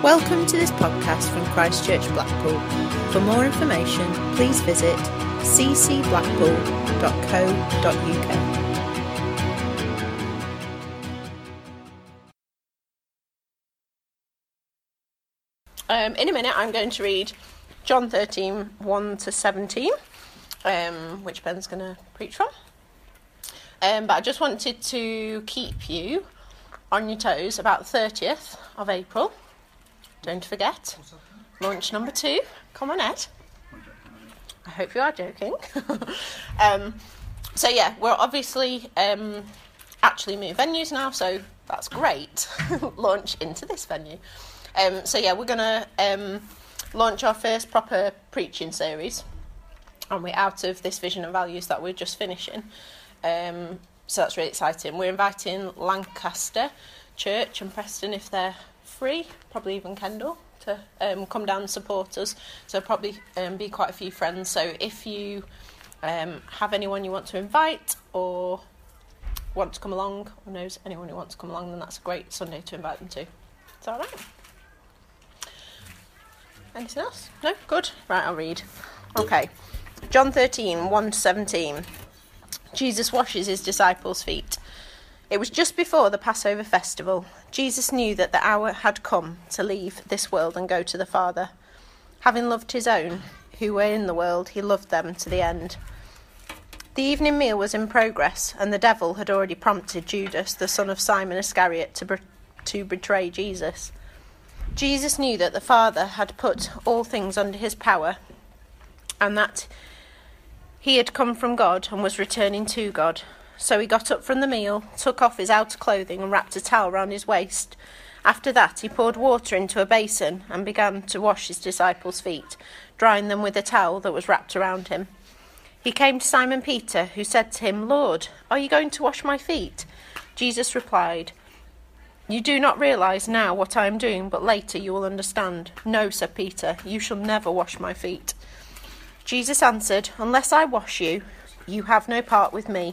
Welcome to this podcast from Christ Church Blackpool. For more information, please visit ccblackpool.co.uk. In a minute, I'm going to read John 13, 1 to 17, which Ben's going to preach from. But I just wanted to keep you on your toes about the 30th of April. Don't forget, launch number 2. Come on, Ed. I hope you are joking. So yeah, we're obviously actually moved venues now, so that's great. Launch into this venue. So yeah, we're going to launch our first proper preaching series, and we're out of this Vision and Values that we're just finishing. So that's really exciting. We're inviting Lancaster Church and Preston, if they're free, probably even Kendall, to come down and support us. So probably be quite a few friends. So if you have anyone you want to invite or want to come along, or knows anyone who wants to come along, then that's a great Sunday to invite them to. Is that all right? Anything else? No? Good. Right, I'll read. Okay. John 13, 1 to 17. Jesus washes his disciples' feet. It was just before the Passover festival. Jesus knew that the hour had come to leave this world and go to the Father. Having loved his own, who were in the world, he loved them to the end. The evening meal was in progress, and the devil had already prompted Judas, the son of Simon Iscariot, to betray Jesus. Jesus knew that the Father had put all things under his power, and that he had come from God and was returning to God. So he got up from the meal, took off his outer clothing and wrapped a towel round his waist. After that he poured water into a basin and began to wash his disciples' feet, drying them with a towel that was wrapped around him. He came to Simon Peter, who said to him, "Lord, are you going to wash my feet?" Jesus replied, "You do not realise now what I am doing, but later you will understand." "No," said Peter, "you shall never wash my feet." Jesus answered, "Unless I wash you, you have no part with me."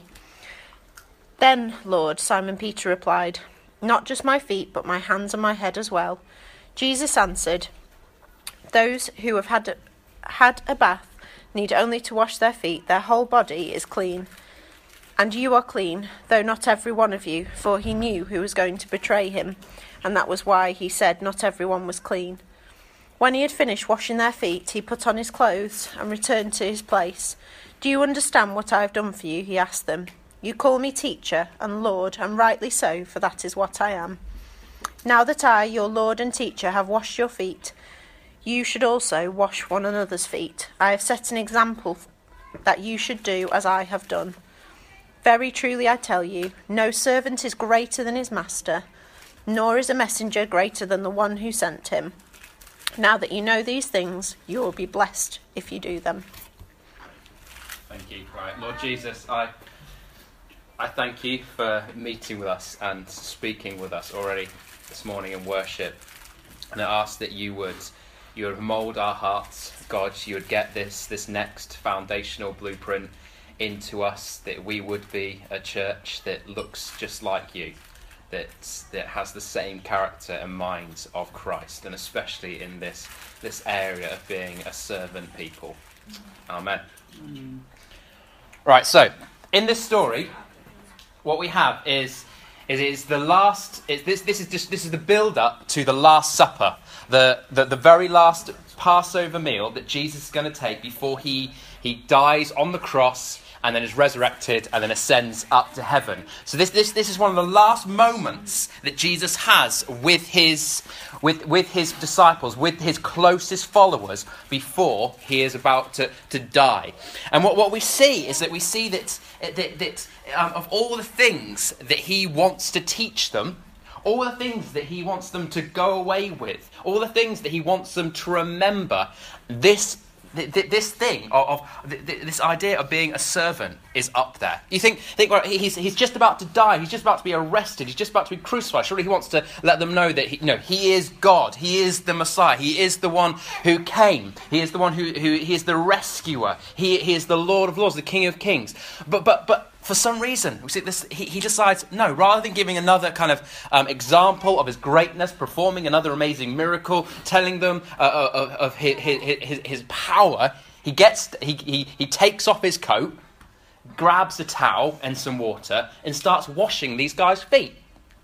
"Then, Lord," Simon Peter replied, "not just my feet, but my hands and my head as well." Jesus answered, "Those who have had a bath need only to wash their feet. Their whole body is clean. And you are clean, though not every one of you," for he knew who was going to betray him, and that was why he said not everyone was clean. When he had finished washing their feet, he put on his clothes and returned to his place. "Do you understand what I have done for you?" he asked them. "You call me teacher and Lord, and rightly so, for that is what I am. Now that I, your Lord and teacher, have washed your feet, you should also wash one another's feet. I have set an example that you should do as I have done. Very truly I tell you, no servant is greater than his master, nor is a messenger greater than the one who sent him. Now that you know these things, you will be blessed if you do them." Thank you. Right, Lord Jesus, I thank you for meeting with us and speaking with us already this morning in worship. And I ask that you would mould our hearts, God. You would get this next foundational blueprint into us, that we would be a church that looks just like you, that has the same character and minds of Christ, and especially in this area of being a servant people. Amen. Right, so in this story, what we have is the last. This is the build up to the Last Supper, the very last Passover meal that Jesus is going to take before he dies on the cross and then is resurrected and then ascends up to heaven. So this is one of the last moments that Jesus has with his disciples, with his closest followers, before he is about to die. And what we see is that of all the things that he wants to teach them, all the things that he wants them to go away with, all the things that he wants them to remember, this idea of being a servant is up there. You think right, he's just about to die, he's just about to be arrested, he's just about to be crucified. Surely he wants to let them know that he is God, he is the Messiah, he is the one who came, he is the one who he is the rescuer, he is the Lord of Lords, the King of Kings. But for some reason, we see this, he decides, no, rather than giving another kind of example of his greatness, performing another amazing miracle, telling them of his power, he takes off his coat, grabs a towel and some water, and starts washing these guys' feet.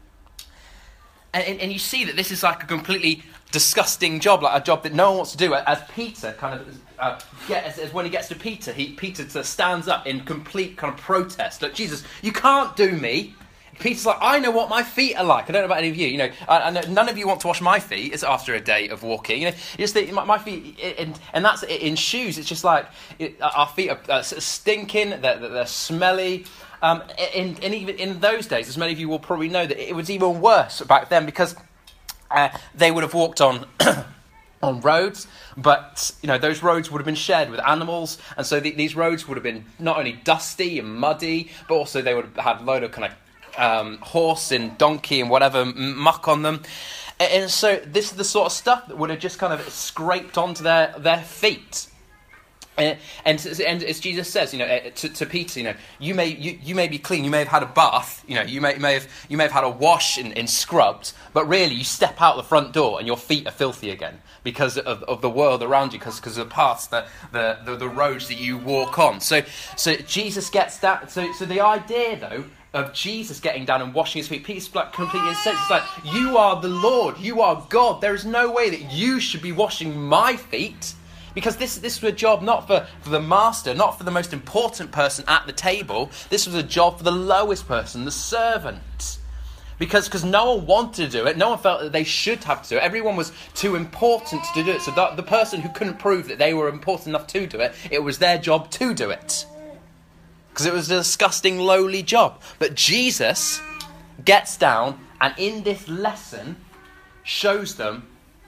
And you see that this is like a completely disgusting job, like a job that no one wants to do. As Peter kind of as when he gets to Peter, Peter stands up in complete kind of protest. Look, Jesus, you can't do me. Peter's like, I know what my feet are like. I don't know about any of you. You know, I know none of you want to wash my feet. It's after a day of walking. You know, you just think my feet, and that's in shoes. It's just like our feet are stinking. They're smelly. And even in those days, as many of you will probably know, that it was even worse back then because they would have walked on on roads, but you know those roads would have been shared with animals, and so these roads would have been not only dusty and muddy, but also they would have had a load of kind of horse and donkey and whatever muck on them, and so this is the sort of stuff that would have just kind of scraped onto their feet. And as Jesus says, you know, to Peter, you know, you may be clean, you may have had a bath, you know, you may have had a wash and scrubbed, but really you step out the front door and your feet are filthy again because of the world around you, because of the paths, the roads that you walk on. So Jesus gets that. So the idea though of Jesus getting down and washing his feet, Peter's like completely incensed. It's like, you are the Lord, you are God. There is no way that you should be washing my feet. Because this was a job not for the master, not for the most important person at the table. This was a job for the lowest person, the servant. Because no one wanted to do it. No one felt that they should have to do it. Everyone was too important to do it. So the person who couldn't prove that they were important enough to do it, it was their job to do it. Because it was a disgusting, lowly job. But Jesus gets down and in this lesson shows them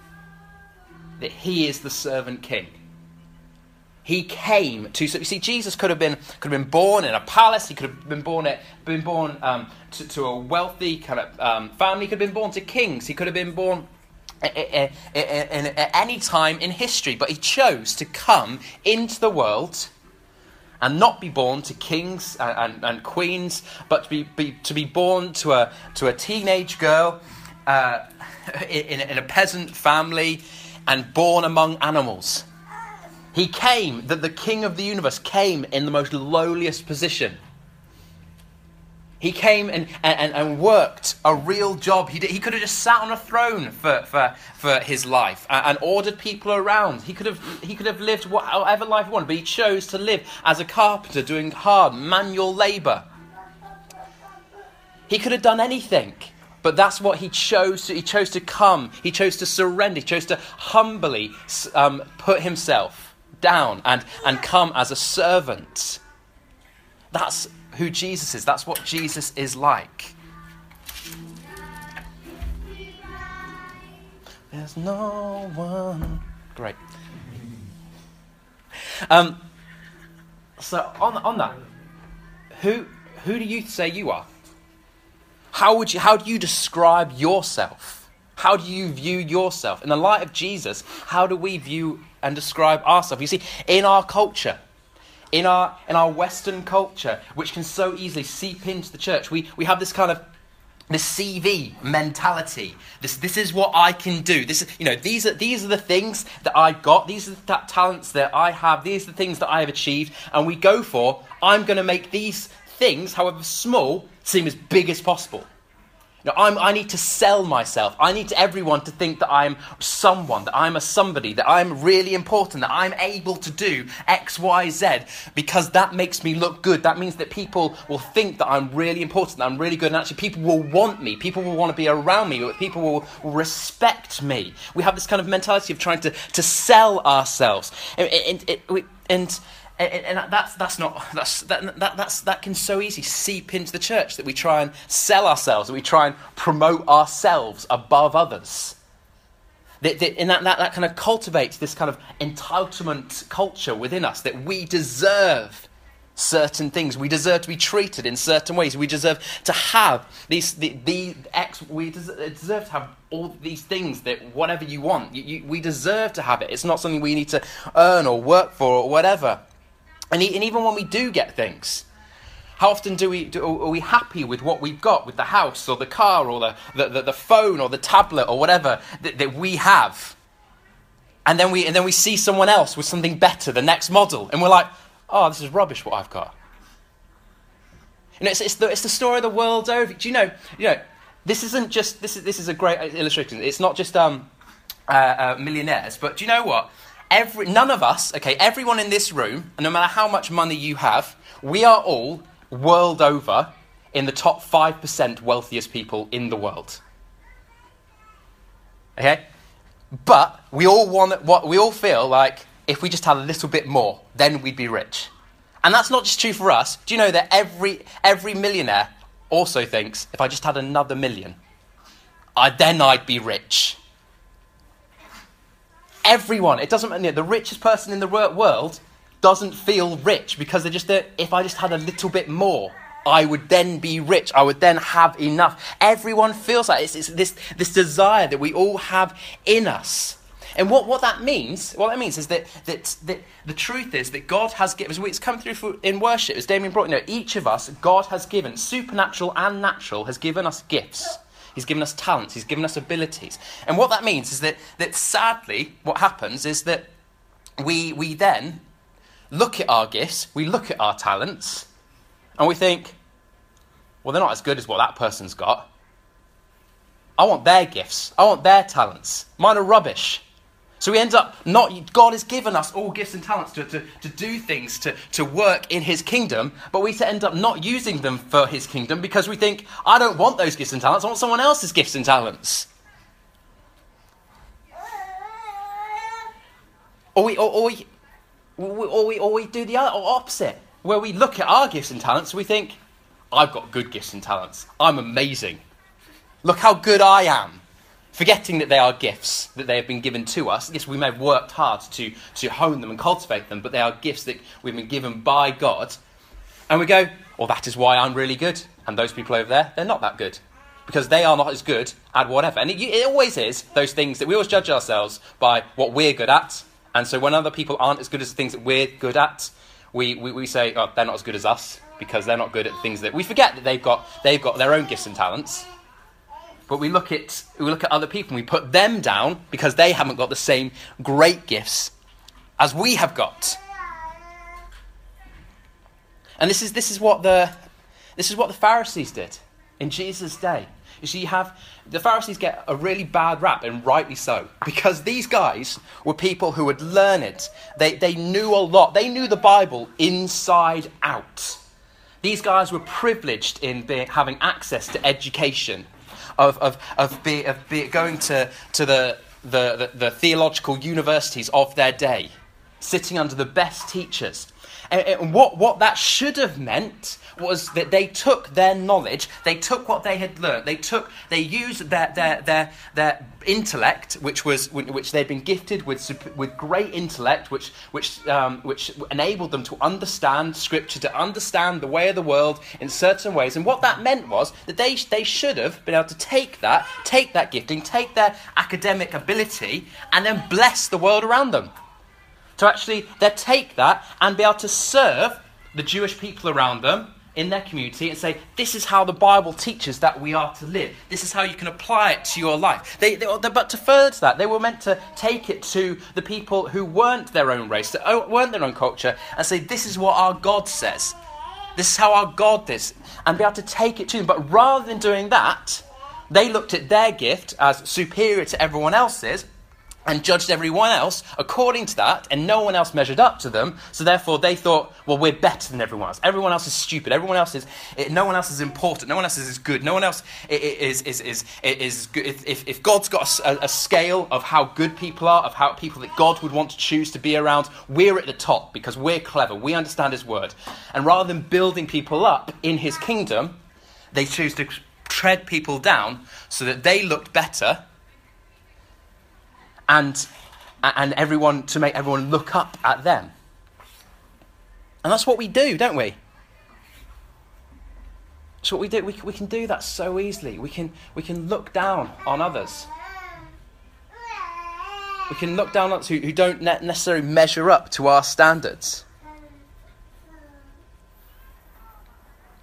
that he is the servant king. He came to. So you see, Jesus could have been born in a palace. He could have been born to a wealthy kind of family. He could have been born to kings. He could have been born at any time in history. But he chose to come into the world and not be born to kings and queens, but to be born to a teenage girl in a peasant family, and born among animals. He came, that the King of the universe came in the most lowliest position. He came and worked a real job. He could have just sat on a throne for his life and ordered people around. He could have lived whatever life he wanted, but he chose to live as a carpenter doing hard manual labour. He could have done anything. But that's what he chose to. He chose to come. He chose to surrender. He chose to humbly put himself down and come as a servant. That's who Jesus is. That's what Jesus is like. There's no one. Great. So on that, who do you say you are? How do you describe yourself? How do you view yourself? In the light of Jesus, how do we view and describe ourselves? You see, in our culture, in our Western culture, which can so easily seep into the church, we have this kind of this CV mentality. This is what I can do. This is, you know, these are the things that I've got. These are the talents that I have. These are the things that I have achieved. And we go for, I'm going to make these things, however small, seem as big as possible. Now, I need to sell myself. I need everyone to think that I'm someone, that I'm a somebody, that I'm really important, that I'm able to do X, Y, Z, because that makes me look good. That means that people will think that I'm really important, that I'm really good, and actually people will want me. People will want to be around me. People will respect me. We have this kind of mentality of trying to sell ourselves, and that can so easily seep into the church, that we try and sell ourselves, that we try and promote ourselves above others. That kind of cultivates this kind of entitlement culture within us, that we deserve certain things, we deserve to be treated in certain ways, we deserve to have we deserve to have all these things, that whatever you want, we deserve to have it. It's not something we need to earn or work for or whatever. And even when we do get things, How often are we happy with what we've got, with the house or the car or the phone or the tablet or whatever that we have? And then we see someone else with something better, the next model, and we're like, oh, this is rubbish what I've got. And it's the story of the world over. Do you know, this isn't just, this is a great illustration. It's not just millionaires, but do you know what? None of us, okay, everyone in this room, no matter how much money you have, we are all world over in the top 5% wealthiest people in the world. Okay? But we all feel like if we just had a little bit more, then we'd be rich. And that's not just true for us. Do you know that every millionaire also thinks, if I just had another million, then I'd be rich. Everyone, it doesn't matter, the richest person in the world doesn't feel rich because they're just there, if I just had a little bit more, I would then be rich. I would then have enough. Everyone feels like it's this desire that we all have in us. And what that means is that the truth is that God has given, as it's come through in worship, as Damien brought, each of us, God has given, supernatural and natural, has given us gifts. He's given us talents. He's given us abilities. And what that means is that sadly, what happens is that we then look at our gifts, we look at our talents, and we think, well, they're not as good as what that person's got. I want their gifts. I want their talents. Mine are rubbish. So we end up God has given us all gifts and talents to do things, to work in his kingdom, but we end up not using them for his kingdom because we think, I don't want those gifts and talents, I want someone else's gifts and talents. Or we do the opposite, where we look at our gifts and talents and we think, I've got good gifts and talents. I'm amazing. Look how good I am. Forgetting that they are gifts, that they have been given to us. Yes, we may have worked hard to hone them and cultivate them, but they are gifts that we've been given by God. And we go, well, that is why I'm really good. And those people over there, they're not that good. Because they are not as good at whatever. And it always is those things that we always judge ourselves by what we're good at. And so when other people aren't as good as the things that we're good at, we say, oh, they're not as good as us, because they're not good at things that... We forget that they've got their own gifts and talents. But we look at other people and we put them down because they haven't got the same great gifts as we have got. And this is what the Pharisees did in Jesus' day. You see, the Pharisees get a really bad rap, and rightly so, because these guys were people who had learned. They knew a lot. They knew the Bible inside out. These guys were privileged in having access to education. Of going to the theological universities of their day, sitting under the best teachers. And what that should have meant was that they took their knowledge, they took what they had learned, they used their intellect, which they'd been gifted with great intellect, which enabled them to understand Scripture, to understand the way of the world in certain ways. And what that meant was that they should have been able to take that gifting, take their academic ability, and then bless the world around them. To actually take that and be able to serve the Jewish people around them in their community and say, this is how the Bible teaches that we are to live. This is how you can apply it to your life. But to further that, they were meant to take it to the people who weren't their own race, that weren't their own culture, and say, this is what our God says. This is how our God is. And be able to take it to them. But rather than doing that, they looked at their gift as superior to everyone else's, and judged everyone else according to that, and no one else measured up to them, so therefore they thought, well, we're better than everyone else. Everyone else is stupid. No one else is important. No one else is good. No one else is good. If God's got a scale of how good people are, of how people that God would want to choose to be around, we're at the top because we're clever. We understand his word. And rather than building people up in his kingdom, they choose to tread people down so that they looked better, and everyone, to make everyone look up at them. And that's what we do, don't we? That's what we do. We can do that so easily. We can look down on others. We can look down on others who don't necessarily measure up to our standards.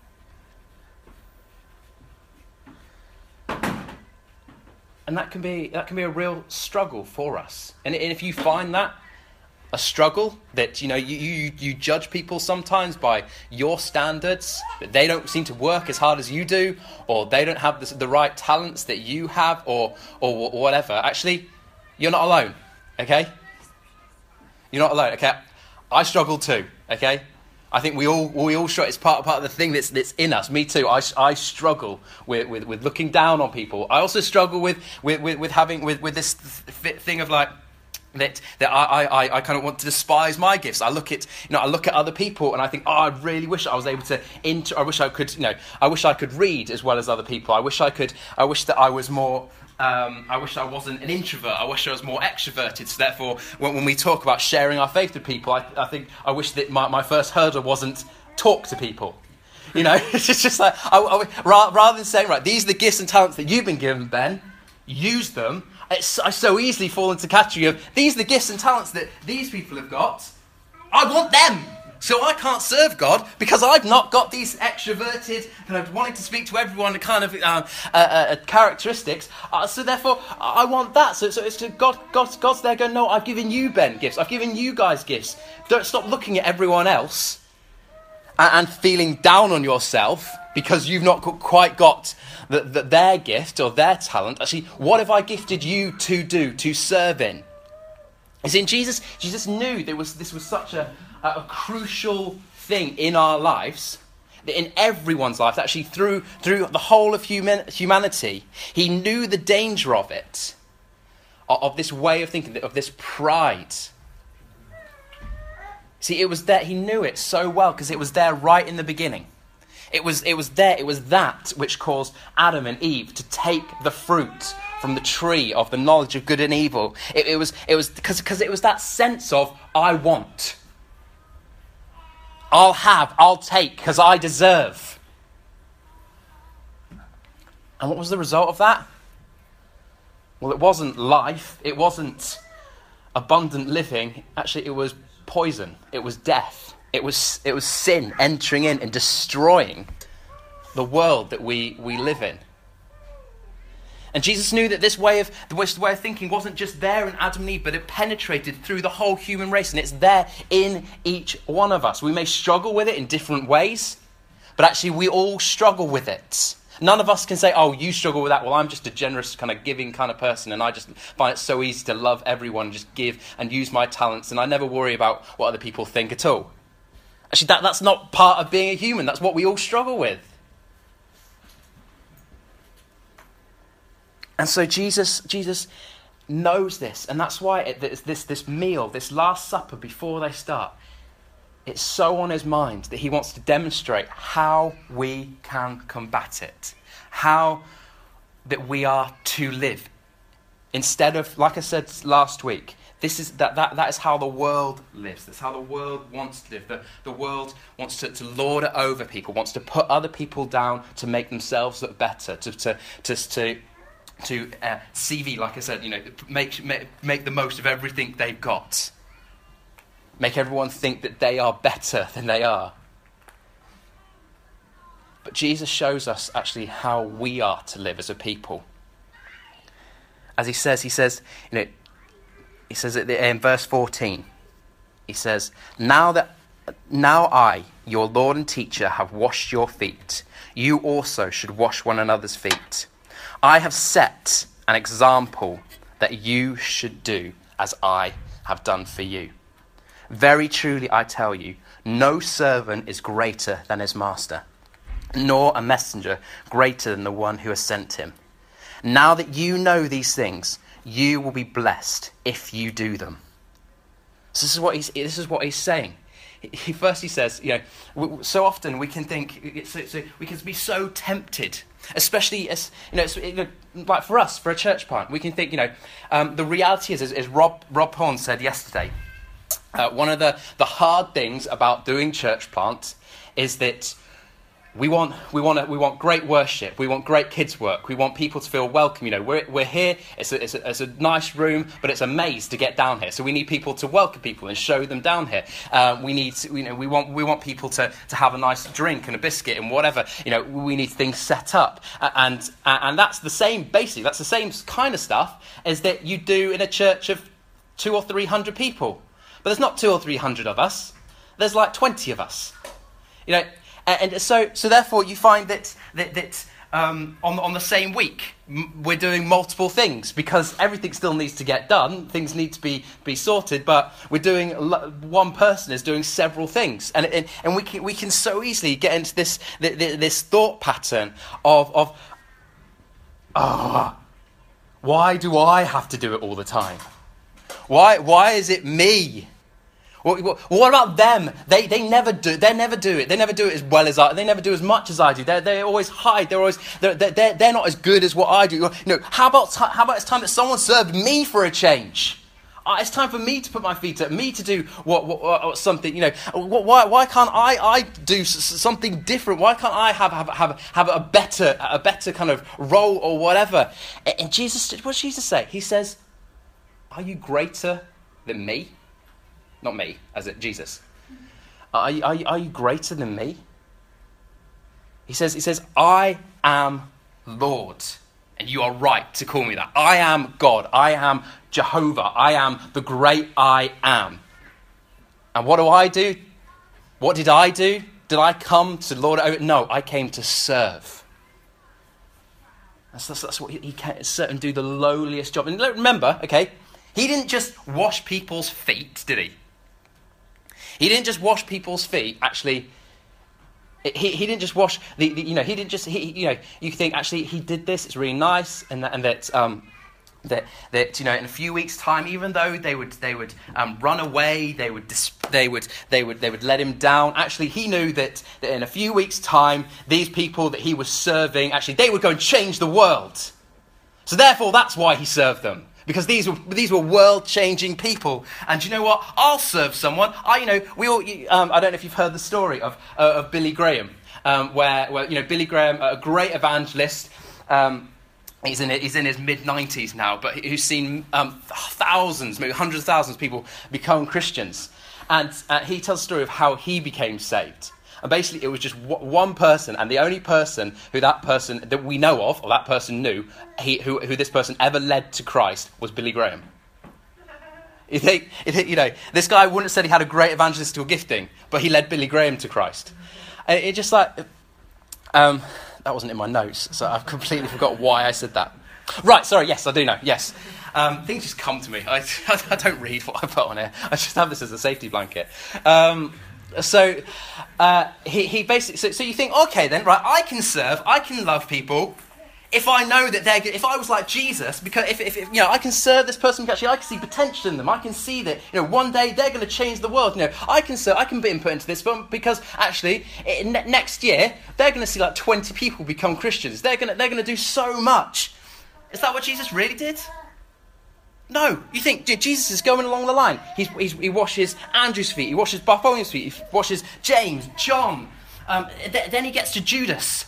And that can be a real struggle for us. And if you find that a struggle, that you judge people sometimes by your standards, that they don't seem to work as hard as you do, or they don't have the right talents that you have, or whatever. Actually, you're not alone. Okay, you're not alone. Okay, I struggle too. Okay, I think we all struggle. It's part of the thing that's in us. Me too. I struggle with looking down on people. I also struggle with this thing of like that I kind of want to despise my gifts. I look at other people and I think, I really wish I was able to I wish I could read as well as other people. I wish that I was more. I wish I wasn't an introvert. I wish I was more extroverted. So therefore, when we talk about sharing our faith with people, I wish that my first hurdle wasn't talk to people. It's just like, rather than saying, right, these are the gifts and talents that you've been given, Ben, use them. I so easily fall into the category of, these are the gifts and talents that these people have got. I want them. So I can't serve God because I've not got these extroverted, wanting to speak to everyone kind of characteristics. So therefore, I want that. So it's God's there going, no, I've given you, Ben, gifts. I've given you guys gifts. Don't stop looking at everyone else and feeling down on yourself because you've not quite got their gift or their talent. Actually, what have I gifted you to do, to serve in? You see, Jesus knew this was such a crucial thing in our lives, that in everyone's life, actually through the whole of humanity, he knew the danger of it, of this way of thinking, of this pride. See, it was there. He knew it so well because it was there right in the beginning. It was that which caused Adam and Eve to take the fruit from the tree of the knowledge of good and evil. It was because it was that sense of, I want. I'll have, I'll take, because I deserve. And what was the result of that? Well, it wasn't life. It wasn't abundant living. Actually, it was poison. It was death. It was sin entering in and destroying the world that we live in. And Jesus knew that this way of thinking wasn't just there in Adam and Eve, but it penetrated through the whole human race, and it's there in each one of us. We may struggle with it in different ways, but actually we all struggle with it. None of us can say, oh, you struggle with that. Well, I'm just a generous kind of giving kind of person, and I just find it so easy to love everyone, just give and use my talents, and I never worry about what other people think at all. Actually, that's not part of being a human. That's what we all struggle with. And so Jesus knows this, and that's why this meal, this Last Supper before they start, it's so on his mind that he wants to demonstrate how we can combat it, how that we are to live. Instead of, like I said last week, this is that is how the world lives. That's how the world wants to live. The world wants to lord it over people, wants to put other people down to make themselves look better, to CV, like I said, make the most of everything they've got. Make everyone think that they are better than they are. But Jesus shows us actually how we are to live as a people. As he says in verse 14, he says, Now I, your Lord and teacher, have washed your feet. You also should wash one another's feet. I have set an example that you should do as I have done for you. Very truly I tell you, no servant is greater than his master, nor a messenger greater than the one who has sent him. Now that you know these things, you will be blessed if you do them. So this is what he's saying. He says, so often we can think, we can be so tempted, especially as like for us, for a church plant, we can think, the reality is, as Rob Horn said yesterday, one of the hard things about doing church plant is that We want great worship. We want great kids' work. We want people to feel welcome. You know, we're here. It's a nice room, but it's a maze to get down here. So we need people to welcome people and show them down here. We want people to have a nice drink and a biscuit and whatever. You know, we need things set up, and that's the same. Basically, that's the same kind of stuff as that you do in a church of 200 or 300 people. But there's not 200 or 300 of us. There's like 20 of us. You know. And so therefore, you find that on the same week, we're doing multiple things because everything still needs to get done. Things need to be sorted, but we're doing one person is doing several things, and we can so easily get into this thought pattern of why do I have to do it all the time? Why is it me? What about them? They never do. They never do it. They never do it as well as I. They never do as much as I do. They always hide. They're not as good as what I do. You know, how about it's time that someone served me for a change? It's time for me to put my feet up, me to do what something. You know, why can't I do something different? Why can't I have a better kind of role or whatever? And Jesus, what does Jesus say? He says, "Are you greater than me?" Not me, as in Jesus. Are you greater than me? He says, I am Lord. And you are right to call me that. I am God. I am Jehovah. I am the great I am. And what do? What did I do? Did I come to lord over? No, I came to serve. That's what he came to serve and do the lowliest job. And remember, okay, he didn't just wash people's feet, did he? He didn't just wash people's feet. Actually, he didn't just wash he didn't just you think actually he did this. It's really nice, and that in a few weeks' time, even though they would run away, they would let him down. Actually, he knew that in a few weeks' time, these people that he was serving, actually, they would go and change the world. So therefore, that's why he served them. Because these were world-changing people, and you know what? I'll serve someone. I don't know if you've heard the story of Billy Graham, where Billy Graham, a great evangelist. He's in his mid-90s now, but who's seen thousands, maybe hundreds of thousands of people become Christians, and he tells the story of how he became saved. And basically, it was just one person, and the only person that we know of, or that person knew, who this person ever led to Christ, was Billy Graham. You think, this guy wouldn't have said he had a great evangelistical gifting, but he led Billy Graham to Christ. And it just that wasn't in my notes, so I've completely forgot why I said that. Right, sorry, yes, I do know, yes. Things just come to me. I don't read what I put on here. I just have this as a safety blanket. So he basically. So you think, okay, then, right? I can serve. I can love people if I know that if I was like Jesus, because if I can serve this person. Because actually, I can see potential in them. I can see that one day they're going to change the world. I can serve. I can be input into this, but because actually next year they're going to see like 20 people become Christians. They're going to do so much. Is that what Jesus really did? No, you think Jesus is going along the line. He washes Andrew's feet, he washes Bartholomew's feet, he washes James, John. Then he gets to Judas.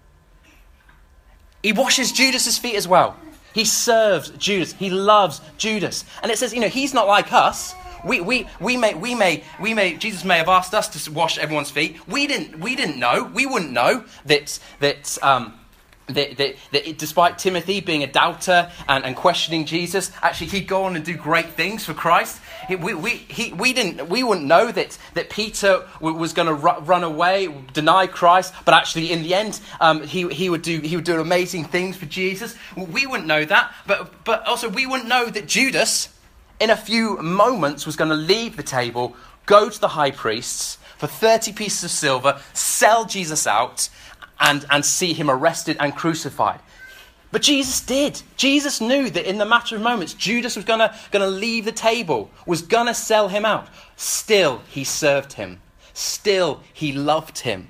He washes Judas's feet as well. He serves Judas. He loves Judas. And it says, he's not like us. We may. Jesus may have asked us to wash everyone's feet. We didn't know. We wouldn't know that despite Timothy being a doubter and questioning Jesus, actually he'd go on and do great things for Christ. We wouldn't know that Peter was going to run away, deny Christ, but actually in the end he would do amazing things for Jesus. We wouldn't know that, but also we wouldn't know that Judas, in a few moments, was going to leave the table, go to the high priests for 30 pieces of silver, sell Jesus out, and see him arrested and crucified. But Jesus did. Jesus knew that in the matter of moments, Judas was going to leave the table, was going to sell him out. Still, he served him. Still, he loved him.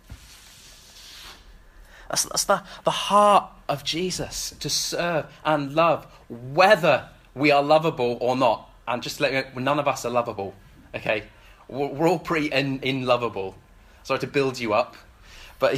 That's the heart of Jesus, to serve and love, whether we are lovable or not. And just to let you know, none of us are lovable. Okay, we're all pretty unlovable. Sorry to build you up. But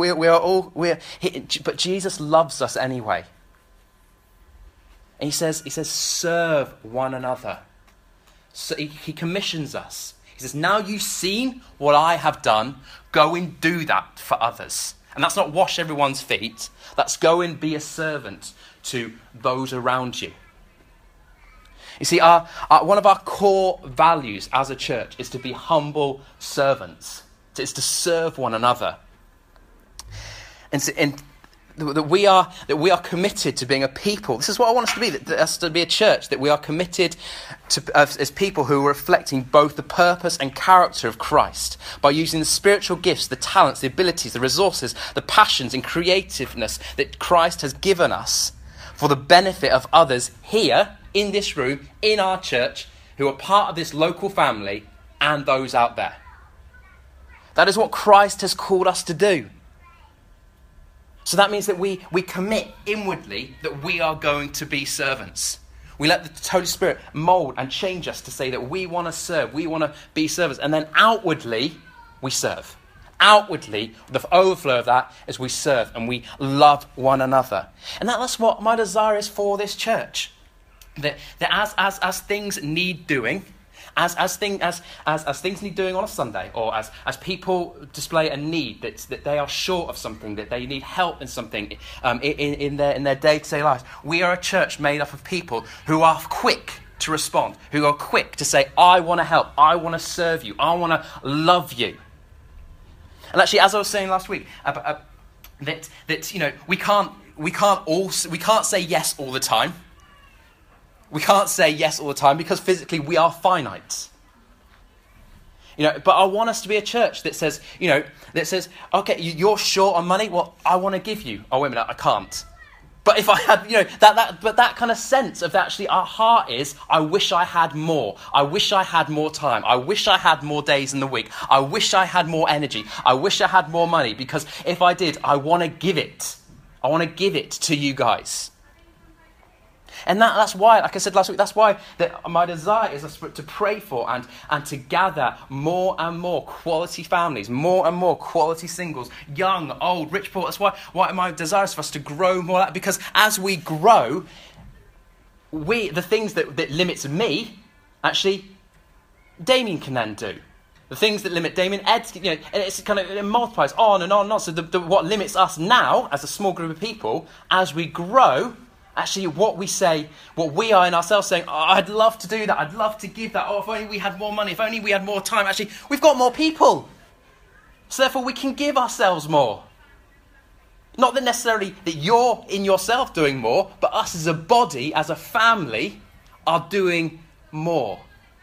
but Jesus loves us anyway. And he says, serve one another. So he commissions us. He says, now you've seen what I have done, go and do that for others. And that's not wash everyone's feet. That's go and be a servant to those around you. You see, one of our core values as a church is to be humble servants. It's to serve one another. And that we are committed to being a people. This is what I want us to be, that us to be a church, that we are committed to as people who are reflecting both the purpose and character of Christ by using the spiritual gifts, the talents, the abilities, the resources, the passions and creativeness that Christ has given us for the benefit of others here in this room, in our church, who are part of this local family and those out there. That is what Christ has called us to do. So that means that we commit inwardly that we are going to be servants. We let the Holy Spirit mould and change us to say that we want to serve, we want to be servants. And then outwardly, we serve. Outwardly, the overflow of that is we serve and we love one another. And that's what my desire is for this church. That as things need doing, as things need doing on a Sunday, or as people display a need that they are short of something, that they need help in something in their day-to-day lives, we are a church made up of people who are quick to respond, who are quick to say, I want to help, I want to serve you, I want to love you. And actually, as I was saying last week, that you know, we can't say yes all the time. We can't say yes all the time because physically we are finite. You know, but I want us to be a church that says, okay, you're short on money. Well, I want to give you. Oh, wait a minute, I can't. But if I had, that kind of sense of actually our heart is, I wish I had more. I wish I had more time. I wish I had more days in the week. I wish I had more energy. I wish I had more money, because if I did, I want to give it. I want to give it to you guys. And that's why, like I said last week, that's why my desire is to pray for and to gather more and more quality families, more and more quality singles, young, old, rich, poor. That's why my desire is for us to grow more. Because as we grow, the things that limits me, actually, Damien can then do. The things that limit Damien, Ed, and it's kind of, it multiplies on and on and on. So what limits us now as a small group of people, as we grow, actually, what we say, what we are in ourselves saying, oh, I'd love to do that, I'd love to give that, oh, if only we had more money, if only we had more time. Actually, we've got more people. So therefore, we can give ourselves more. Not that necessarily that you're in yourself doing more, but us as a body, as a family, are doing more.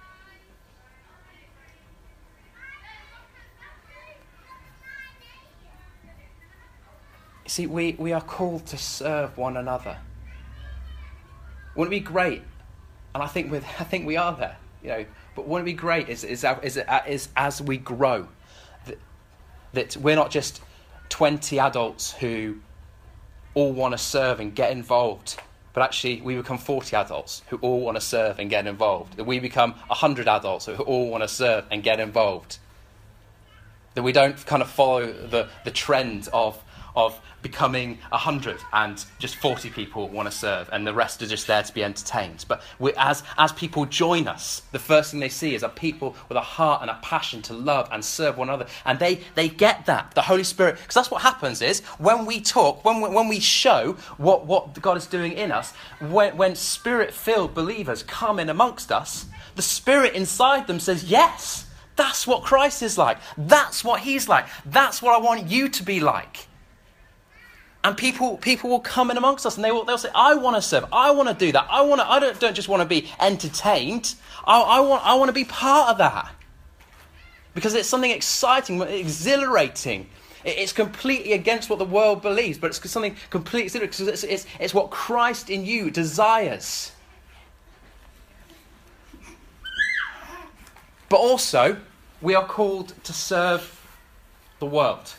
You see, we are called to serve one another. Wouldn't it be great? And I think we are there, But wouldn't it be great is as we grow, that we're not just 20 adults who all want to serve and get involved, but actually we become 40 adults who all want to serve and get involved. That we become 100 adults who all want to serve and get involved. That we don't kind of follow the trend of becoming 100 and just 40 people want to serve and the rest are just there to be entertained. But as people join us, the first thing they see is a people with a heart and a passion to love and serve one another. And they get that, the Holy Spirit, because that's what happens is when we talk, when we show what God is doing in us, when Spirit-filled believers come in amongst us, the Spirit inside them says, yes, that's what Christ is like. That's what he's like. That's what I want you to be like. And people will come in amongst us and they'll say, I want to serve. I want to do that. I don't just want to be entertained. I want to be part of that. Because it's something exciting, exhilarating. It's completely against what the world believes, but it's something completely exhilarating because it's what Christ in you desires. But also, we are called to serve the world.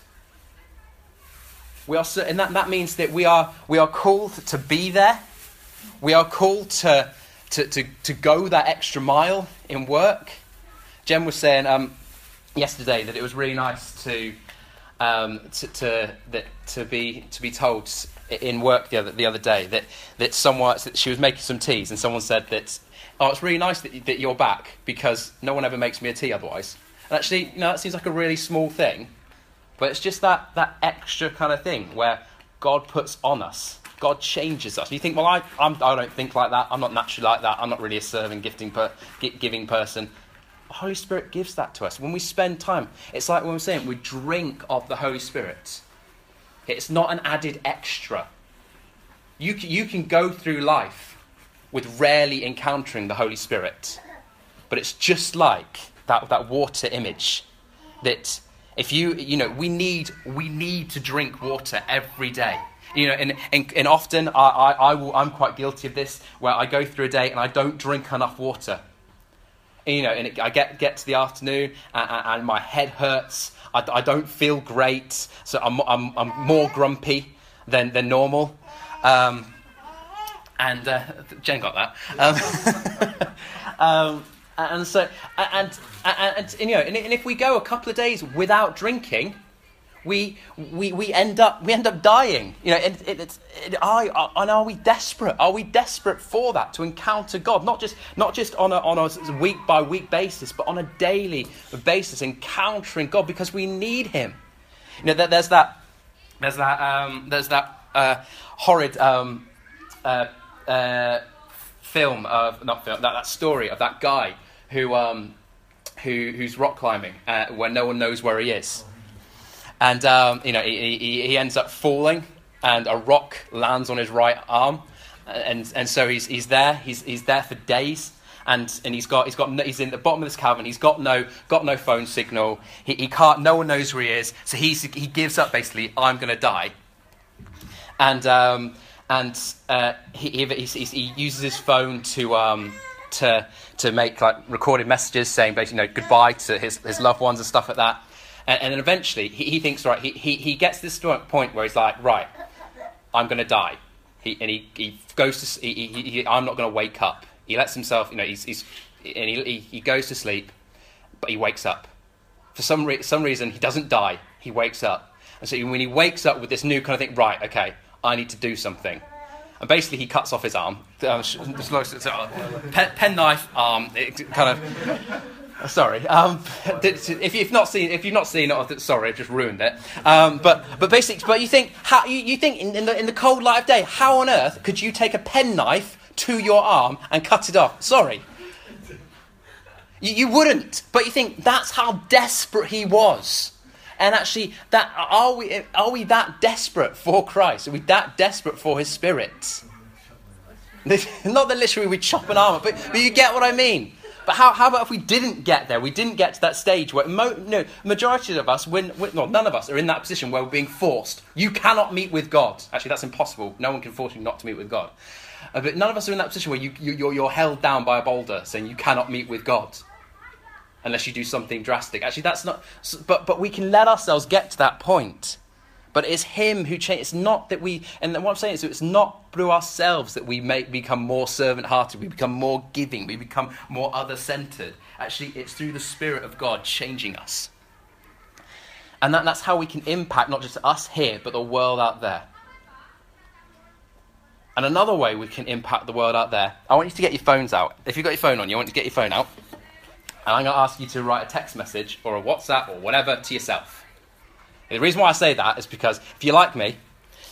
And that means that we are called to be there. We are called to go that extra mile in work. Jen was saying yesterday that it was really nice to to be told in work the other day that she was making some teas and someone said that, oh, it's really nice that you're back because no one ever makes me a tea otherwise. And actually, that seems like a really small thing, but it's just that extra kind of thing where God puts on us. God changes us. You think, well, I don't think like that. I'm not naturally like that. I'm not really a serving, giving person. The Holy Spirit gives that to us. When we spend time, it's like when we're saying we drink of the Holy Spirit. It's not an added extra. You can go through life with rarely encountering the Holy Spirit. But it's just like that water image. That if we need to drink water every day. And often I'm quite guilty of this, where I go through a day and I don't drink enough water. I get to the afternoon and my head hurts. I don't feel great, so I'm more grumpy than normal. And Jen got that. And if we go a couple of days without drinking, we end up dying. And are we desperate? Are we desperate for that, to encounter God? Not just on a week by week basis, but on a daily basis, encountering God because we need Him. There's that horrid that story of that guy who's rock climbing where no one knows where he is. And, he ends up falling and a rock lands on his right arm. And so he's there. He's there for days. And he's in the bottom of this cavern. He's got no phone signal. He can't, no one knows where he is. So he gives up basically, I'm going to die. And he uses his phone to make like recorded messages saying basically, goodbye to his loved ones and stuff like that. And then eventually he thinks, right, he gets this point where he's like, right, I'm going to die. He goes to, I'm not going to wake up. He lets himself, he goes to sleep, but he wakes up. For some reason, he doesn't die. He wakes up. And so when he wakes up with this new kind of thing, right, okay, I need to do something. And basically he cuts off his arm. Penknife arm, kind of... Sorry. If you've not seen it, sorry, I've just ruined it. But you think in the cold light of day, how on earth could you take a penknife to your arm and cut it off? Sorry, you wouldn't. But you think that's how desperate he was. And actually, are we that desperate for Christ? Are we that desperate for His Spirit? Not that literally we chop an arm off, but you get what I mean. But how about if we didn't get there? We didn't get to that stage where majority of us, none of us are in that position where we're being forced. You cannot meet with God. Actually, that's impossible. No one can force you not to meet with God. But none of us are in that position where you're held down by a boulder saying you cannot meet with God unless you do something drastic. Actually, that's not. But we can let ourselves get to that point. But it's Him who changes. It's not that we, and what I'm saying is it's not through ourselves that we become more servant-hearted, we become more giving, we become more other-centered. Actually, it's through the Spirit of God changing us. And that's how we can impact not just us here, but the world out there. And another way we can impact the world out there, I want you to get your phones out. If you've got your phone on you, I want you to get your phone out. And I'm going to ask you to write a text message or a WhatsApp or whatever to yourself. The reason why I say that is because if you're like me,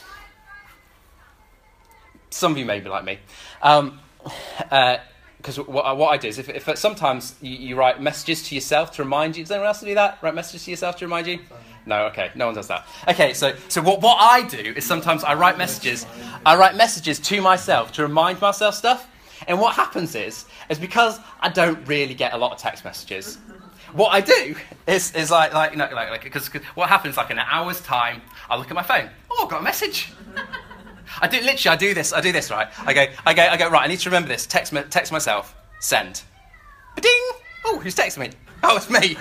some of you may be like me, because what I do is if sometimes you write messages to yourself to remind you. Does anyone else do that? Write messages to yourself to remind you? No, okay, no one does that. Okay, so what I do is sometimes I write messages to myself to remind myself stuff. And what happens is because I don't really get a lot of text messages. What I do is because what happens like in an hour's time, I look at my phone. Oh, I've got a message. I do this, right? I go, right, I need to remember this. Text myself, send. Ba-ding! Oh, who's texting me? Oh, it's me.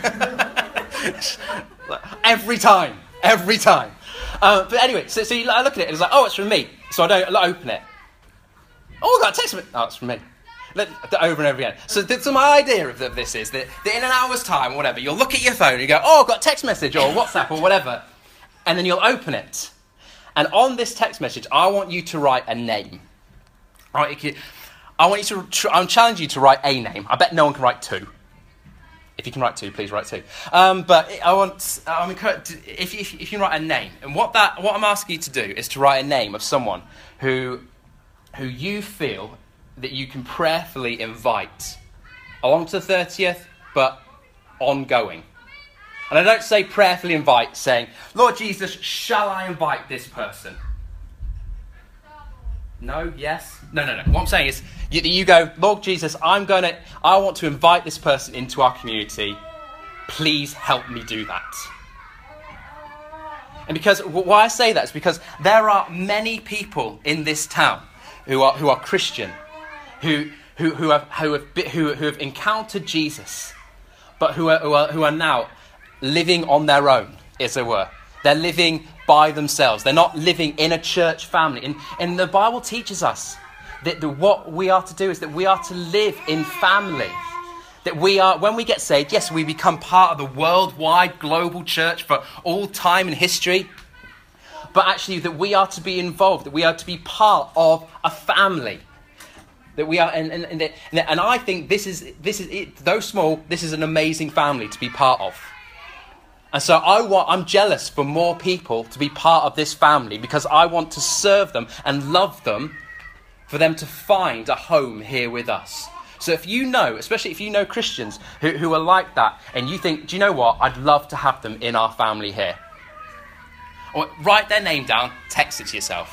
Every time. But anyway, so I look at it and it's like, oh, it's from me. So I don't open it. Oh, I got a text from me. Oh, it's from me. Over and over again. So my idea of this is that in an hour's time or whatever, you'll look at your phone and you go, oh, I've got a text message or WhatsApp or whatever. and then you'll open it. And on this text message, I want you to write a name. All right, I'm challenging you to write a name. I bet no one can write two. If you can write two, please write two. But I'm encouraged if you can write a name. And what I'm asking you to do is to write a name of someone who you feel that you can prayerfully invite along to the 30th, but ongoing. And I don't say prayerfully invite, saying, Lord Jesus, shall I invite this person? No, yes? No. What I'm saying is, you go, Lord Jesus, I want to invite this person into our community. Please help me do that. And because why I say that is because there are many people in this town who are Christian, who have encountered Jesus, but who are now living on their own, as it were. They're living by themselves. They're not living in a church family. And the Bible teaches us that what we are to do is that we are to live in family. That when we get saved, yes, we become part of the worldwide global church for all time and history. But actually that we are to be involved, that we are to be part of a family. That we are, and I think this is it, though small, this is an amazing family to be part of. And so I'm jealous for more people to be part of this family because I want to serve them and love them, for them to find a home here with us. So if you know, especially if you know Christians who are like that, and you think, do you know what, I'd love to have them in our family here. Or write their name down, text it to yourself.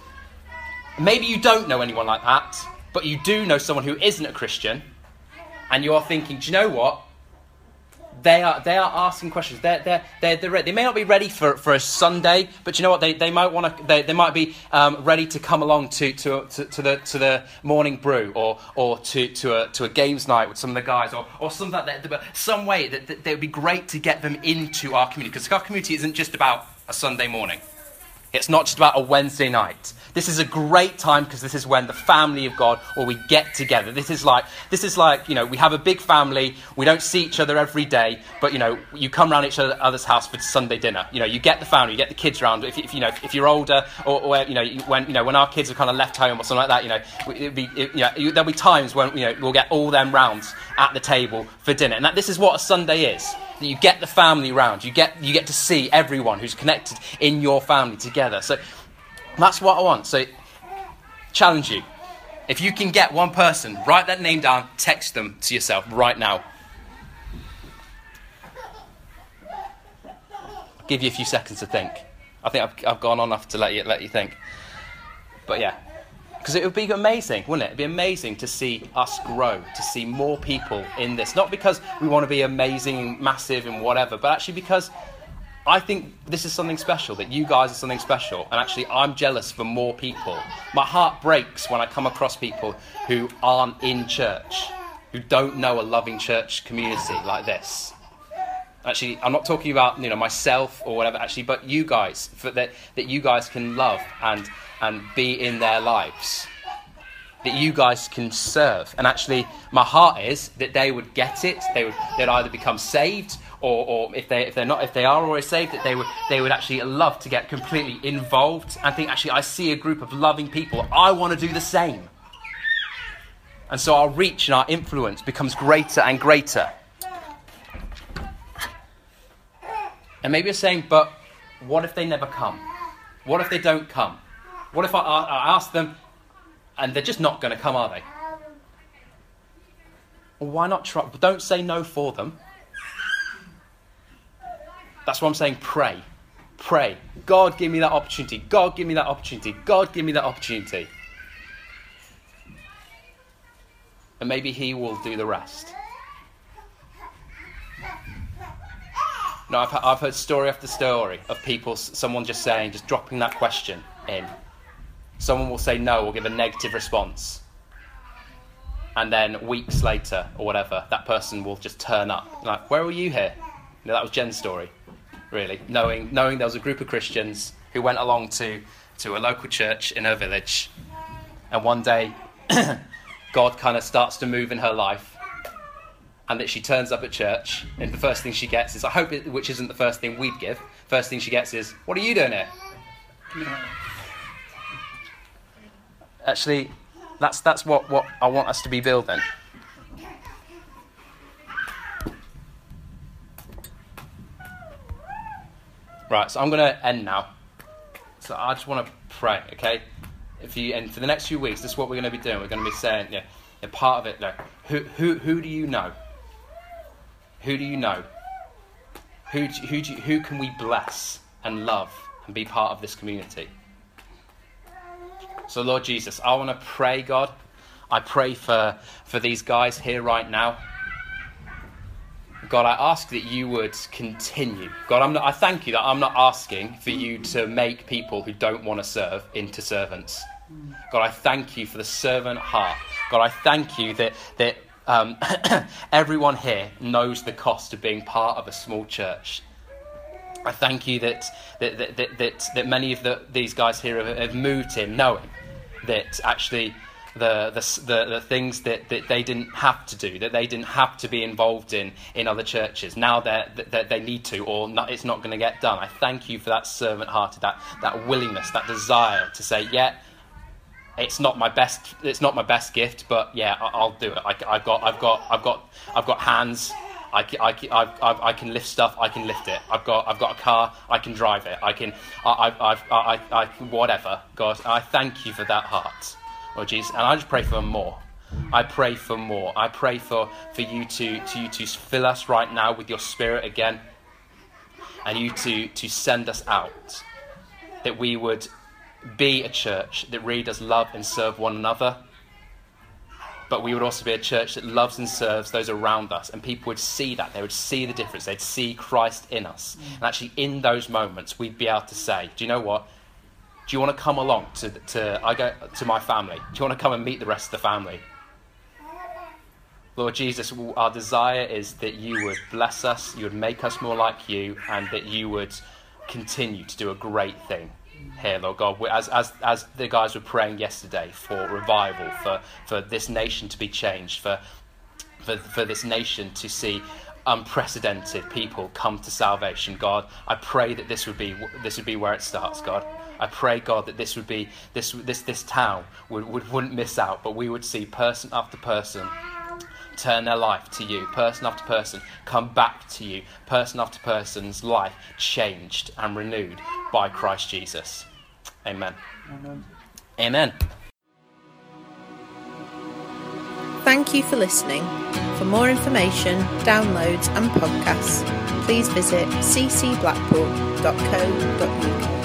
Maybe you don't know anyone like that, but you do know someone who isn't a Christian, and you are thinking, do you know what? They are asking questions. They're ready. They may not be ready for a Sunday, but you know what? They might want to. They might be ready to come along to the morning brew or to a games night with some of the guys or something like that. But some way that it would be great to get them into our community, because our community isn't just about a Sunday morning. It's not just about a Wednesday night. This is a great time because this is when the family of God, or we get together. This is like, we have a big family. We don't see each other every day, but, you come around each other's house for Sunday dinner. You get the family, you get the kids around. If you're older, or when our kids are kind of left home or something like that, there'll be times when, we'll get all them rounds at the table for dinner. And this is what a Sunday is. That you get the family round. You get to see everyone who's connected in your family together. So that's what I want. So challenge you. If you can get one person, write that name down, text them to yourself right now. Give you a few seconds to think. I think I've gone on enough to let you think. But yeah. Because it would be amazing, wouldn't it? It'd be amazing to see us grow, to see more people in this. Not because we want to be amazing, massive and whatever, but actually because I think this is something special, that you guys are something special. And actually I'm jealous for more people. My heart breaks when I come across people who aren't in church, who don't know a loving church community like this. Actually, I'm not talking about myself or whatever, actually, but you guys, that you guys can love and be in their lives, that you guys can serve. And actually, my heart is that they would get it. They'd either become saved, or if they are already saved, that they would actually love to get completely involved and think, actually, I see a group of loving people. I want to do the same. And so our reach and our influence becomes greater and greater. And maybe you're saying, but what if they never come? What if they don't come? What if I ask them and they're just not going to come, are they? Well, why not try? Don't say no for them. That's what I'm saying. Pray. Pray. God, give me that opportunity. God, give me that opportunity. God, give me that opportunity. And maybe he will do the rest. No, I've heard story after story of people, someone just dropping that question in. Someone will say no or give a negative response. And then weeks later, or whatever, that person will just turn up. Like, where were you here? That was Jen's story, really. Knowing there was a group of Christians who went along to a local church in her village. And one day, God kind of starts to move in her life. and that she turns up at church, and the first thing she gets is, which isn't the first thing we'd give, first thing she gets is, what are you doing here? Actually, that's what I want us to be building. Right, so I'm going to end now. So I just want to pray, okay? And for the next few weeks, this is what we're going to be doing. We're going to be saying, a part of it. Who do you know? Who do you know? Who can we bless and love and be part of this community? So Lord Jesus, I want to pray, God. I pray for these guys here right now. God, I ask that you would continue. God, I thank you that I'm not asking for you to make people who don't want to serve into servants. God, I thank you for the servant heart. God, I thank you that everyone here knows the cost of being part of a small church. I thank you that many of these guys here have moved here knowing that actually the things that they didn't have to do, that they didn't have to be involved in other churches, now that they need to, or not, it's not going to get done. I thank you for that servant-hearted, that willingness, that desire to say, it's not my best gift, but I'll do it. I've got hands. I can lift stuff. I can lift it. I've got a car. I can drive it. I can whatever. God, I thank you for that heart. Lord Jesus, and I just pray for more. I pray for more. I pray for you to fill us right now with your Spirit again, and you to send us out, that we would be a church that really does love and serve one another, but we would also be a church that loves and serves those around us, and people would see that. They would see the difference. They'd see Christ in us. And actually in those moments we'd be able to say, do you know what? Do you want to come along to my family? Do you want to come and meet the rest of the family? Lord Jesus, our desire is that you would bless us, you would make us more like you, and that you would continue to do a great thing here, Lord God. As the guys were praying yesterday for revival, for this nation to be changed, for this nation to see unprecedented people come to salvation, God, I pray that this would be where it starts, God. I pray, God, that this would be this town wouldn't miss out, but we would see person after person turn their life to you, person after person come back to you, person after person's life changed and renewed by Christ Jesus. Amen. Amen. Amen. Thank you for listening. For more information, downloads and podcasts, please visit ccblackpool.co.uk.